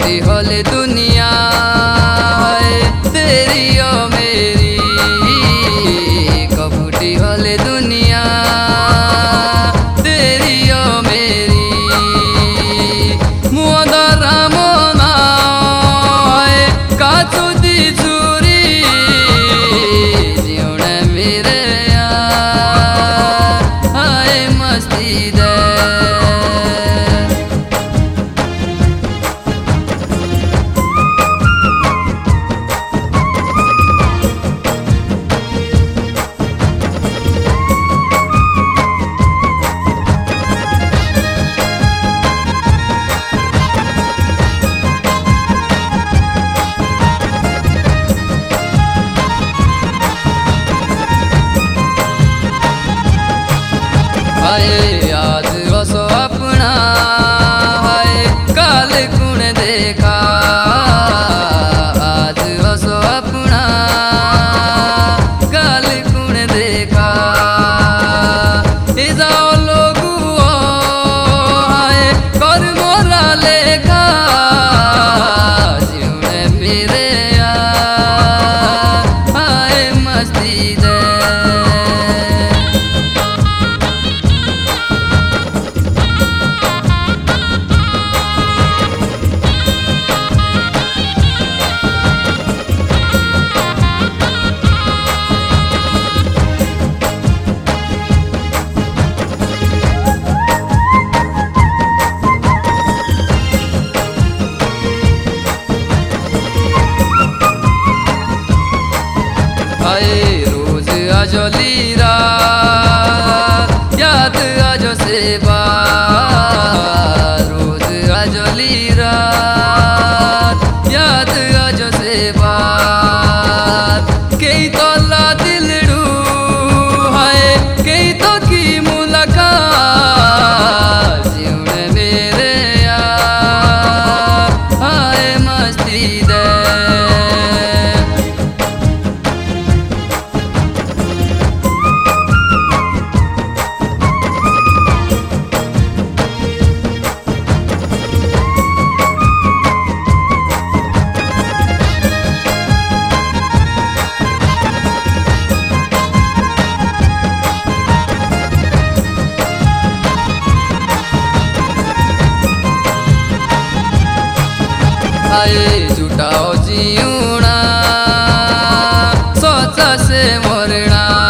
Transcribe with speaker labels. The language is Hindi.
Speaker 1: होले दुनिया तेरी ओ मेरी कबूटी होले दुनिया तेरी ओ मेरी मुदरा मोना काचू दी चूरी जीवने मेरे आए मस्ती दे आज वसो अपना काल कुण देखा आज वसो अपना काल कुण देखा जाओ लोगू कर मोरा लेखा जीवने मेरे आए मस्ती दे रोज आजो लीरा याद आजो सेवा रोज आजो लीरा याद आजो सेवा कई तो ला दिलड़ू है कई तो की मुलाकात जीवने मेरे आए मस्ती दे झूठाओ जीवना सोचा से मरना